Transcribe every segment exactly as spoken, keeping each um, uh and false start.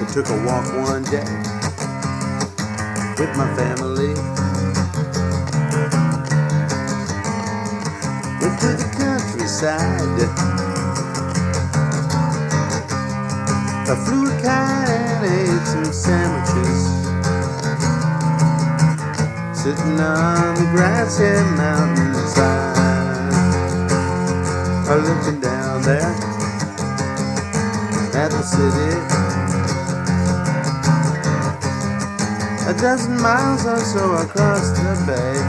took a walk one day with my family. Went to the countryside. I flew a kite and ate some sandwiches, sitting on the grassy mountainside, looking down there at the city. A dozen miles or so across the bay.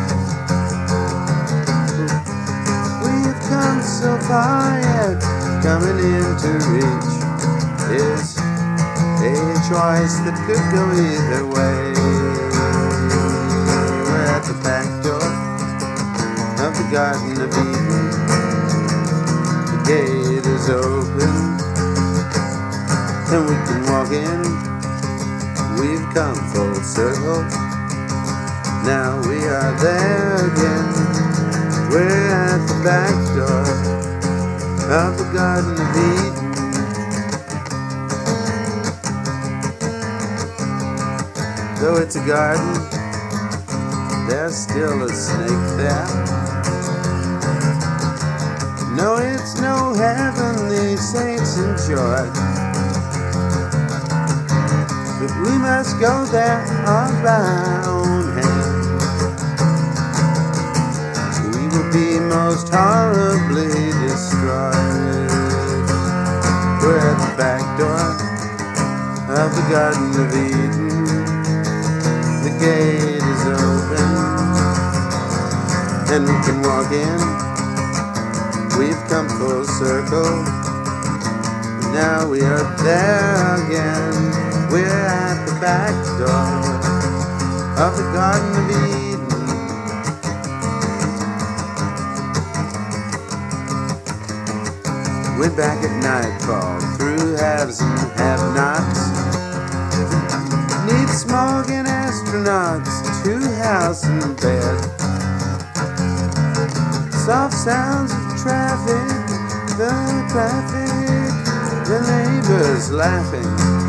We've come so far yet, coming in to reach is a choice that could go either way. We're at the back door of the Garden of Eden. The gate is open and we can walk in. We've come full circle, now we are there again. We're at the back door of the Garden of Eden. Though it's a garden, there's still a snake there. No, it's no heaven the saints enjoy, but we must go there on our own hand. We will be most horribly destroyed. We're at the back door of the Garden of Eden. The gate is open and we can walk in. We've come full circle, now we are there again. We're at the back door of the Garden of Eden. We're back at nightfall, through haves and have-nots. Need smog and astronauts, two house and bed. Soft sounds of traffic, the traffic, the neighbors laughing,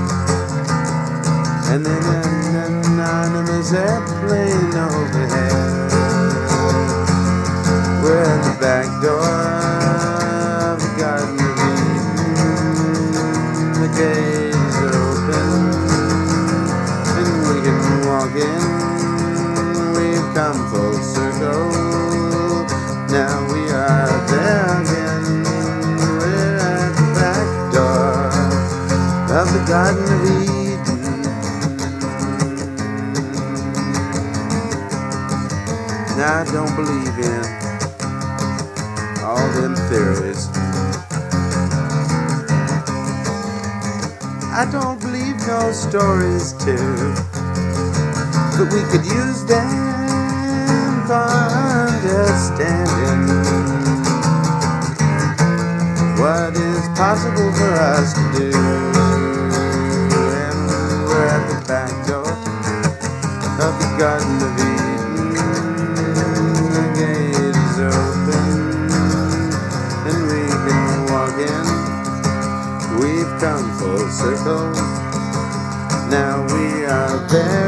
and then an anonymous airplane overhead. We're at the back door of the Garden of Eden. The gate is open and we can walk in. We've come full circle, now we are there again. We're at the back door of the Garden of Eden. Now I don't believe in all them theories. I don't believe no stories too, but we could use them for understanding what is possible for us to do. And we're at the back door of the Garden of Eden. The gate is open and we can walk in. We've come full circle, now we are there